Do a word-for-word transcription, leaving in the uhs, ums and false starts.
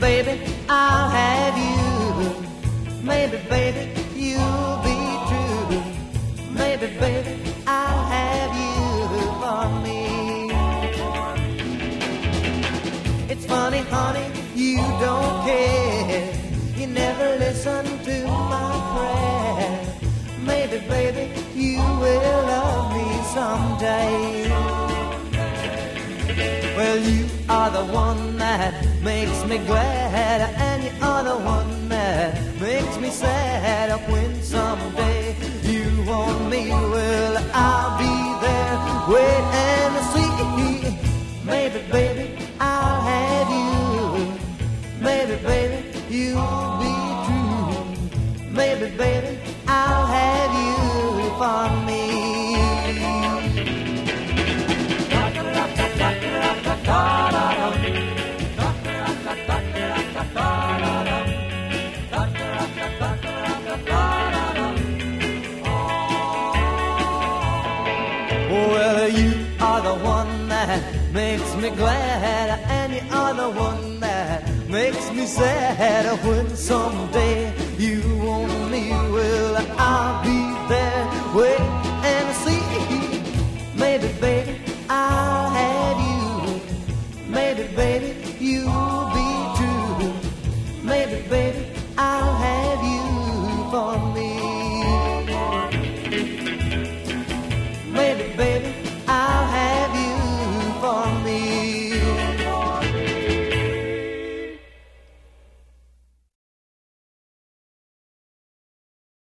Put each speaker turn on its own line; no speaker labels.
baby, I'll have you. Maybe, baby, you'll be true. Maybe, baby, I'll have you for me. It's funny, honey, you don't care. You never listen to my prayer. Maybe, baby, you will love me someday. Well, you are the one that makes me glad, and you are the one that makes me sad. When someday you want me, well, I'll be there, wait and see. Maybe, baby, I'll have you. Maybe, baby, you'll be true. Maybe, baby, I'll have you for me. Well, you are the one that makes me glad, and you are the one that makes me sad. When someday